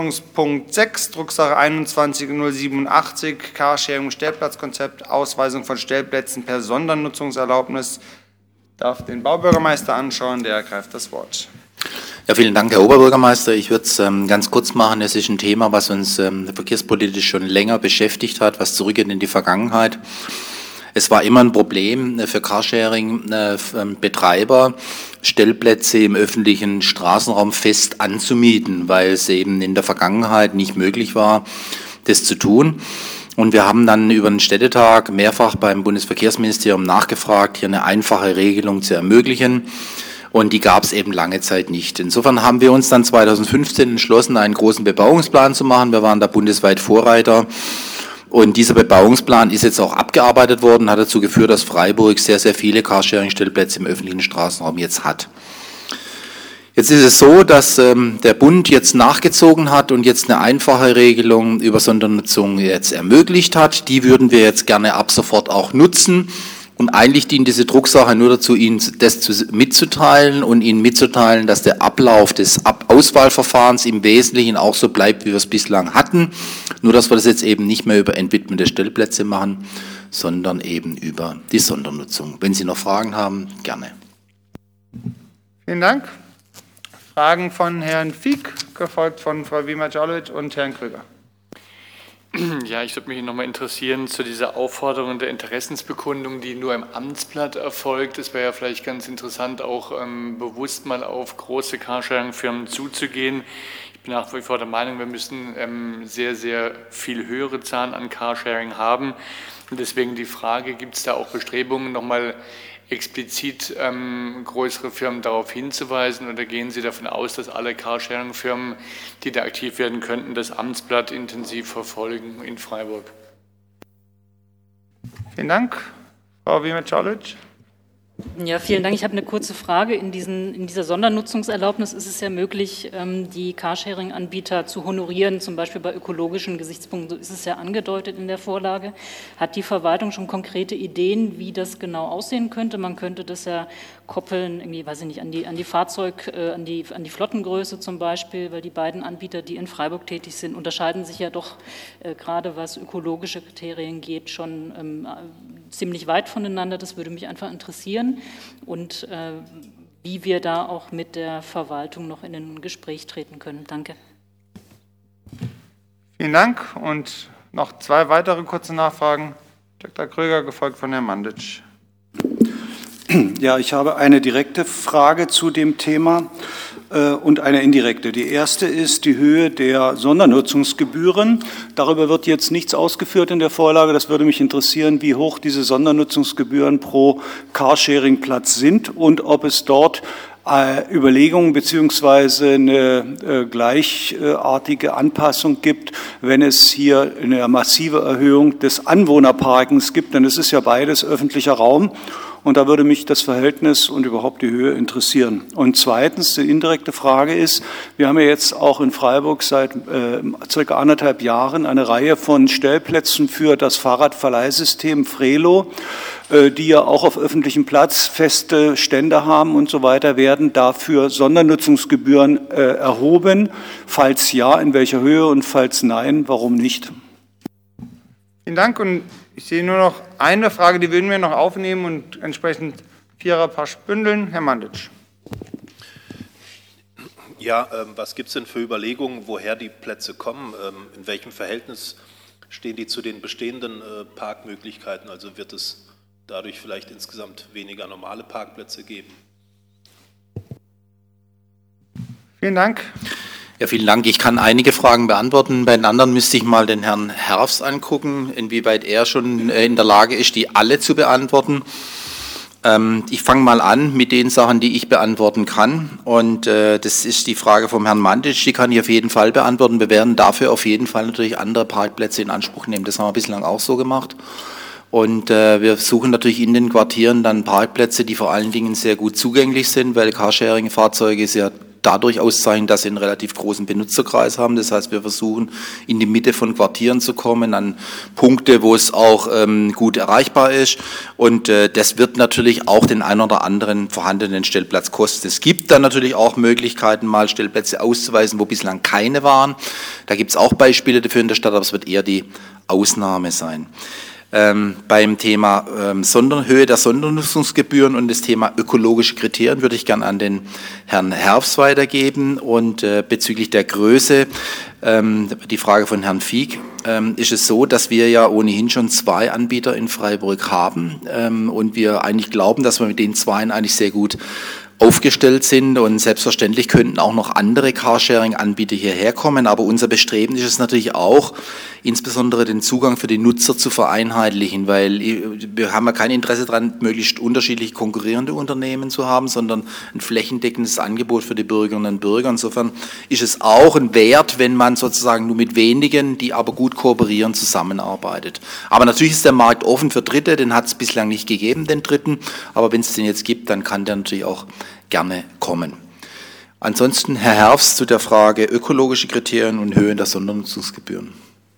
Punkt 6, Drucksache 21-087, Carsharing-Stellplatzkonzept, Ausweisung von Stellplätzen per Sondernutzungserlaubnis. Ich darf den Baubürgermeister anschauen, der ergreift das Wort. Ja, vielen Dank, Herr Oberbürgermeister. Ich würde es ganz kurz machen. Es ist ein Thema, was uns verkehrspolitisch schon länger beschäftigt hat, was zurückgeht in die Vergangenheit. Es war immer ein Problem für Carsharing-Betreiber, Stellplätze im öffentlichen Straßenraum fest anzumieten, weil es eben in der Vergangenheit nicht möglich war, das zu tun. Und wir haben dann über den Städtetag mehrfach beim Bundesverkehrsministerium nachgefragt, hier eine einfache Regelung zu ermöglichen. Und die gab es eben lange Zeit nicht. Insofern haben wir uns dann 2015 entschlossen, einen großen Bebauungsplan zu machen. Wir waren da bundesweit Vorreiter. Und dieser Bebauungsplan ist jetzt auch abgearbeitet worden, hat dazu geführt, dass Freiburg sehr, sehr viele Carsharing-Stellplätze im öffentlichen Straßenraum jetzt hat. Jetzt ist es so, dass der Bund jetzt nachgezogen hat und jetzt eine einfache Regelung über Sondernutzung jetzt ermöglicht hat. Die würden wir jetzt gerne ab sofort auch nutzen. Und eigentlich dient diese Drucksache nur dazu, Ihnen das mitzuteilen und Ihnen mitzuteilen, dass der Ablauf des Auswahlverfahrens im Wesentlichen auch so bleibt, wie wir es bislang hatten. Nur, dass wir das jetzt eben nicht mehr über Entwidmen der Stellplätze machen, sondern eben über die Sondernutzung. Wenn Sie noch Fragen haben, gerne. Vielen Dank. Fragen von Herrn Fieck, gefolgt von Frau Wiemer-Jollet und Herrn Krüger. Ja, ich würde mich nochmal interessieren zu dieser Aufforderung der Interessensbekundung, die nur im Amtsblatt erfolgt. Es wäre ja vielleicht ganz interessant, auch bewusst mal auf große Carsharing-Firmen zuzugehen. Ich bin nach wie vor der Meinung, wir müssen sehr, sehr viel höhere Zahlen an Carsharing haben. Und deswegen die Frage, gibt es da auch Bestrebungen, nochmal explizit größere Firmen darauf hinzuweisen, oder gehen Sie davon aus, dass alle Carsharing-Firmen, die da aktiv werden könnten, das Amtsblatt intensiv verfolgen in Freiburg? Vielen Dank. Frau Wiemer-Czolic. Ja, vielen Dank. Ich habe eine kurze Frage. In dieser Sondernutzungserlaubnis ist es ja möglich, die Carsharing-Anbieter zu honorieren, zum Beispiel bei ökologischen Gesichtspunkten. So ist es ja angedeutet in der Vorlage. Hat die Verwaltung schon konkrete Ideen, wie das genau aussehen könnte? Man könnte das ja koppeln, irgendwie, weiß ich nicht, an die Flottengröße zum Beispiel, weil die beiden Anbieter, die in Freiburg tätig sind, unterscheiden sich ja doch gerade was ökologische Kriterien geht, schon ziemlich weit voneinander. Das würde mich einfach interessieren, und wie wir da auch mit der Verwaltung noch in ein Gespräch treten können. Danke. Vielen Dank. Und noch zwei weitere kurze Nachfragen. Dr. Krüger, gefolgt von Herrn Manditsch. Ja, ich habe eine direkte Frage zu dem Thema und eine indirekte. Die erste ist die Höhe der Sondernutzungsgebühren. Darüber wird jetzt nichts ausgeführt in der Vorlage. Das würde mich interessieren, wie hoch diese Sondernutzungsgebühren pro Carsharing-Platz sind und ob es dort Überlegungen beziehungsweise eine gleichartige Anpassung gibt, wenn es hier eine massive Erhöhung des Anwohnerparkens gibt, denn es ist ja beides öffentlicher Raum. Und da würde mich das Verhältnis und überhaupt die Höhe interessieren. Und zweitens, die indirekte Frage ist, wir haben ja jetzt auch in Freiburg seit circa 1,5 Jahren eine Reihe von Stellplätzen für das Fahrradverleihsystem Frelo, die ja auch auf öffentlichem Platz feste Stände haben und so weiter. Werden dafür Sondernutzungsgebühren erhoben? Falls ja, in welcher Höhe, und falls nein, warum nicht? Vielen Dank. Und ich sehe nur noch eine Frage, die würden wir noch aufnehmen und entsprechend Viererpasch bündeln. Herr Manditsch. Ja, was gibt es denn für Überlegungen, woher die Plätze kommen? In welchem Verhältnis stehen die zu den bestehenden Parkmöglichkeiten? Also wird es dadurch vielleicht insgesamt weniger normale Parkplätze geben? Vielen Dank. Ja, vielen Dank. Ich kann einige Fragen beantworten. Bei den anderen müsste ich mal den Herrn Herfs angucken, inwieweit er schon in der Lage ist, die alle zu beantworten. Ich fange mal an mit den Sachen, die ich beantworten kann. Und das ist die Frage vom Herrn Manditsch, die kann ich auf jeden Fall beantworten. Wir werden dafür auf jeden Fall natürlich andere Parkplätze in Anspruch nehmen. Das haben wir bislang auch so gemacht. Und wir suchen natürlich in den Quartieren dann Parkplätze, die vor allen Dingen sehr gut zugänglich sind, weil Carsharing-Fahrzeuge sehr dadurch auszeichnen, dass sie einen relativ großen Benutzerkreis haben. Das heißt, wir versuchen, in die Mitte von Quartieren zu kommen, an Punkte, wo es auch gut erreichbar ist. Und das wird natürlich auch den ein oder anderen vorhandenen Stellplatz kosten. Es gibt dann natürlich auch Möglichkeiten, mal Stellplätze auszuweisen, wo bislang keine waren. Da gibt es auch Beispiele dafür in der Stadt, aber es wird eher die Ausnahme sein. Beim Thema Höhe der Sondernutzungsgebühren und das Thema ökologische Kriterien würde ich gerne an den Herrn Herfs weitergeben. Und bezüglich der Größe, die Frage von Herrn Fieck, ist es so, dass wir ja ohnehin schon 2 Anbieter in Freiburg haben und wir eigentlich glauben, dass wir mit den 2 eigentlich sehr gut aufgestellt sind und selbstverständlich könnten auch noch andere Carsharing-Anbieter hierher kommen, aber unser Bestreben ist es natürlich auch, insbesondere den Zugang für die Nutzer zu vereinheitlichen, weil wir haben ja kein Interesse daran, möglichst unterschiedlich konkurrierende Unternehmen zu haben, sondern ein flächendeckendes Angebot für die Bürgerinnen und Bürger. Insofern ist es auch ein Wert, wenn man sozusagen nur mit wenigen, die aber gut kooperieren, zusammenarbeitet. Aber natürlich ist der Markt offen für Dritte, den hat es bislang nicht gegeben, den Dritten, aber wenn es den jetzt gibt, dann kann der natürlich auch gerne kommen. Ansonsten Herr Herfs zu der Frage ökologische Kriterien und Höhe der Sondernutzungsgebühren.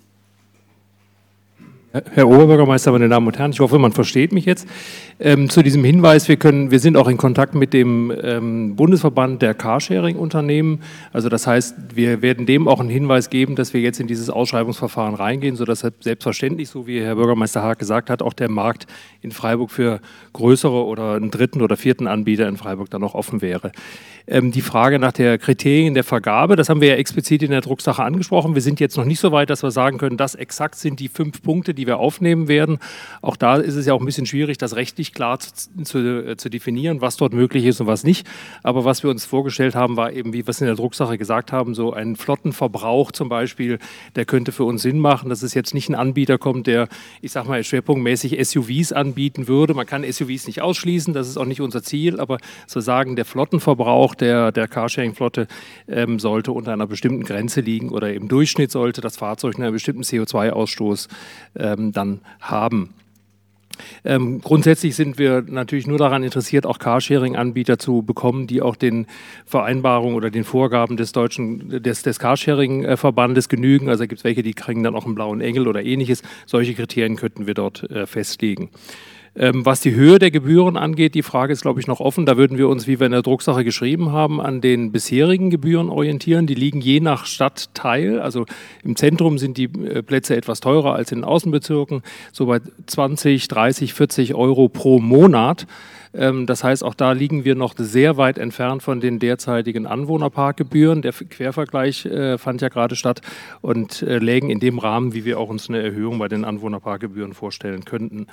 Herr Oberbürgermeister, meine Damen und Herren, ich hoffe, man versteht mich jetzt. Zu diesem Hinweis, wir sind auch in Kontakt mit dem Bundesverband der Carsharing-Unternehmen. Also das heißt, wir werden dem auch einen Hinweis geben, dass wir jetzt in dieses Ausschreibungsverfahren reingehen, sodass selbstverständlich, so wie Herr Bürgermeister Haag gesagt hat, auch der Markt in Freiburg für größere oder einen 3. oder 4. Anbieter in Freiburg dann noch offen wäre. Die Frage nach der Kriterien der Vergabe, das haben wir ja explizit in der Drucksache angesprochen. Wir sind jetzt noch nicht so weit, dass wir sagen können, das exakt sind die 5 Punkte, die wir aufnehmen werden. Auch da ist es ja auch ein bisschen schwierig, das rechtlich klar zu definieren, was dort möglich ist und was nicht. Aber was wir uns vorgestellt haben, war eben, wie wir es in der Drucksache gesagt haben, so ein Flottenverbrauch zum Beispiel, der könnte für uns Sinn machen, dass es jetzt nicht ein Anbieter kommt, der, ich sag mal, schwerpunktmäßig SUVs anbieten würde. Man kann SUVs nicht ausschließen, das ist auch nicht unser Ziel, aber zu sagen, der Flottenverbrauch der Carsharing-Flotte sollte unter einer bestimmten Grenze liegen oder im Durchschnitt sollte das Fahrzeug einen bestimmten CO2-Ausstoß dann haben. Grundsätzlich sind wir natürlich nur daran interessiert, auch Carsharing-Anbieter zu bekommen, die auch den Vereinbarungen oder den Vorgaben des Carsharing-Verbandes genügen. Also gibt es welche, die kriegen dann auch einen blauen Engel oder ähnliches. Solche Kriterien könnten wir dort festlegen. Was die Höhe der Gebühren angeht, die Frage ist, glaube ich, noch offen. Da würden wir uns, wie wir in der Drucksache geschrieben haben, an den bisherigen Gebühren orientieren. Die liegen je nach Stadtteil. Also im Zentrum sind die Plätze etwas teurer als in den Außenbezirken, so bei 20, 30, 40 Euro pro Monat. Das heißt, auch da liegen wir noch sehr weit entfernt von den derzeitigen Anwohnerparkgebühren. Der Quervergleich fand ja gerade statt und lägen in dem Rahmen, wie wir auch uns eine Erhöhung bei den Anwohnerparkgebühren vorstellen könnten.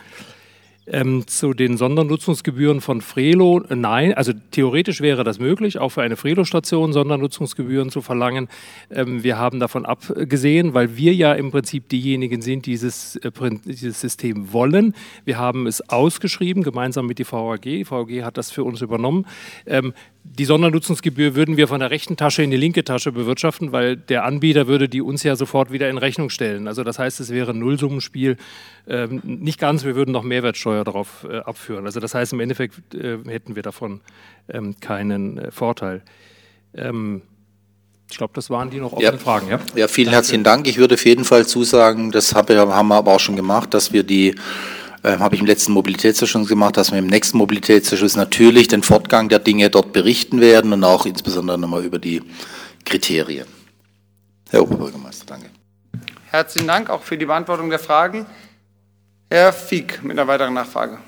Zu den Sondernutzungsgebühren von Frelo, nein, also theoretisch wäre das möglich, auch für eine Frelo-Station Sondernutzungsgebühren zu verlangen. Wir haben davon abgesehen, weil wir ja im Prinzip diejenigen sind, die dieses System wollen. Wir haben es ausgeschrieben, gemeinsam mit der VAG. Die VAG hat das für uns übernommen. Die Sondernutzungsgebühr würden wir von der rechten Tasche in die linke Tasche bewirtschaften, weil der Anbieter würde die uns ja sofort wieder in Rechnung stellen. Also das heißt, es wäre ein Nullsummenspiel. Nicht ganz, wir würden noch Mehrwertsteuer darauf abführen. Also das heißt, im Endeffekt hätten wir davon keinen Vorteil. Ich glaube, das waren die noch offenen Fragen. Ja, ja, vielen herzlichen Dank. Ich würde auf jeden Fall zusagen, das haben wir aber auch schon gemacht, dass wir die habe ich im letzten Mobilitätsausschuss gemacht, dass wir im nächsten Mobilitätsausschuss natürlich den Fortgang der Dinge dort berichten werden und auch insbesondere nochmal über die Kriterien. Herr Oberbürgermeister, danke. Herzlichen Dank auch für die Beantwortung der Fragen. Herr Fieck mit einer weiteren Nachfrage.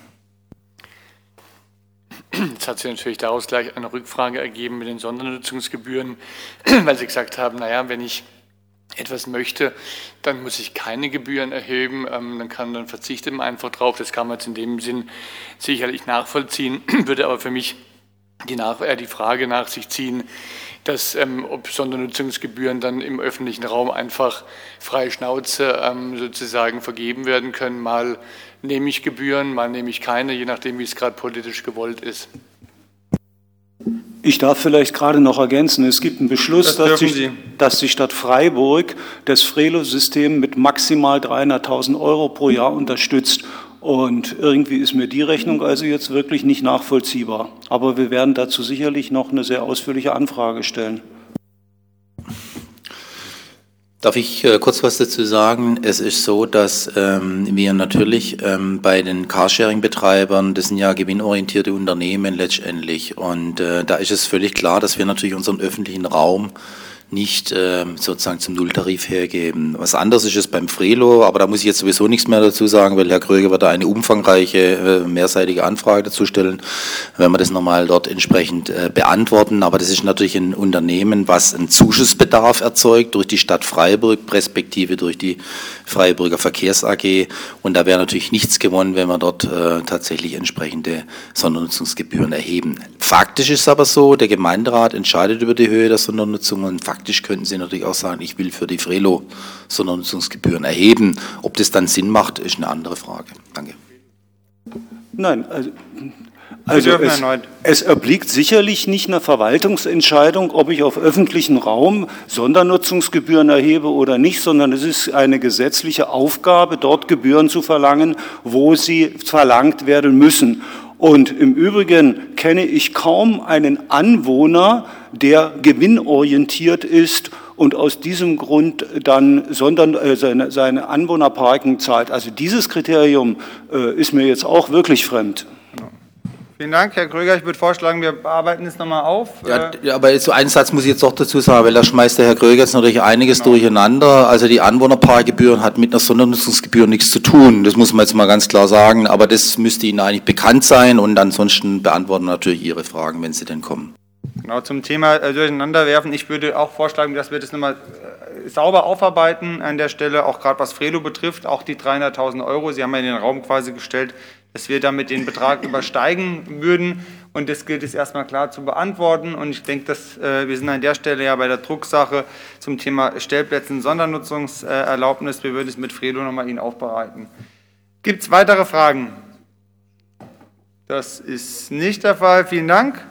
Jetzt hat sich natürlich daraus gleich eine Rückfrage ergeben mit den Sondernutzungsgebühren, weil Sie gesagt haben, naja, wenn ich etwas möchte, dann muss ich keine Gebühren erheben, dann verzichtet man einfach drauf. Das kann man jetzt in dem Sinn sicherlich nachvollziehen, würde aber für mich die Frage nach sich ziehen, dass ob Sondernutzungsgebühren dann im öffentlichen Raum einfach freie Schnauze sozusagen vergeben werden können. Mal nehme ich Gebühren, mal nehme ich keine, je nachdem, wie es gerade politisch gewollt ist. Ich darf vielleicht gerade noch ergänzen, es gibt einen Beschluss, dass die Stadt Freiburg das Frelo-System mit maximal 300.000 € pro Jahr unterstützt. Und irgendwie ist mir die Rechnung also jetzt wirklich nicht nachvollziehbar. Aber wir werden dazu sicherlich noch eine sehr ausführliche Anfrage stellen. Darf ich kurz was dazu sagen? Es ist so, dass wir natürlich bei den Carsharing-Betreibern, das sind ja gewinnorientierte Unternehmen letztendlich, und da ist es völlig klar, dass wir natürlich unseren öffentlichen Raum nicht sozusagen zum Nulltarif hergeben. Was anderes ist es beim Frelo, aber da muss ich jetzt sowieso nichts mehr dazu sagen, weil Herr Kröger wird da eine umfangreiche, mehrseitige Anfrage dazu stellen, wenn wir das nochmal dort entsprechend beantworten. Aber das ist natürlich ein Unternehmen, was einen Zuschussbedarf erzeugt durch die Stadt Freiburg, respektive durch die Freiburger Verkehrs AG. Und da wäre natürlich nichts gewonnen, wenn wir dort tatsächlich entsprechende Sondernutzungsgebühren erheben. Faktisch ist es aber so, der Gemeinderat entscheidet über die Höhe der Sondernutzung, und faktisch könnten Sie natürlich auch sagen, ich will für die Frelo Sondernutzungsgebühren erheben. Ob das dann Sinn macht, ist eine andere Frage. Danke. Nein, also es obliegt sicherlich nicht einer Verwaltungsentscheidung, ob ich auf öffentlichen Raum Sondernutzungsgebühren erhebe oder nicht, sondern es ist eine gesetzliche Aufgabe, dort Gebühren zu verlangen, wo sie verlangt werden müssen. Und im Übrigen kenne ich kaum einen Anwohner, der gewinnorientiert ist und aus diesem Grund dann seine Anwohnerparken zahlt. Also dieses Kriterium ist mir jetzt auch wirklich fremd. Vielen Dank, Herr Kröger. Ich würde vorschlagen, wir bearbeiten es nochmal auf. Ja, aber so einen Satz muss ich jetzt doch dazu sagen, weil da schmeißt der Herr Kröger jetzt natürlich einiges durcheinander. Also die Anwohnerparkgebühren hat mit einer Sondernutzungsgebühr nichts zu tun. Das muss man jetzt mal ganz klar sagen. Aber das müsste Ihnen eigentlich bekannt sein, und ansonsten beantworten natürlich Ihre Fragen, wenn sie denn kommen. Genau, zum Thema Durcheinanderwerfen. Ich würde auch vorschlagen, dass wir das nochmal sauber aufarbeiten an der Stelle, auch gerade was Frelo betrifft, auch die 300.000 Euro. Sie haben ja in den Raum quasi gestellt, dass wir damit den Betrag übersteigen würden, und das gilt es erstmal klar zu beantworten. Und ich denke, dass wir sind an der Stelle ja bei der Drucksache zum Thema Stellplätzen Sondernutzungserlaubnis. Wir würden es mit Frelo nochmal Ihnen aufbereiten. Gibt es weitere Fragen? Das ist nicht der Fall. Vielen Dank.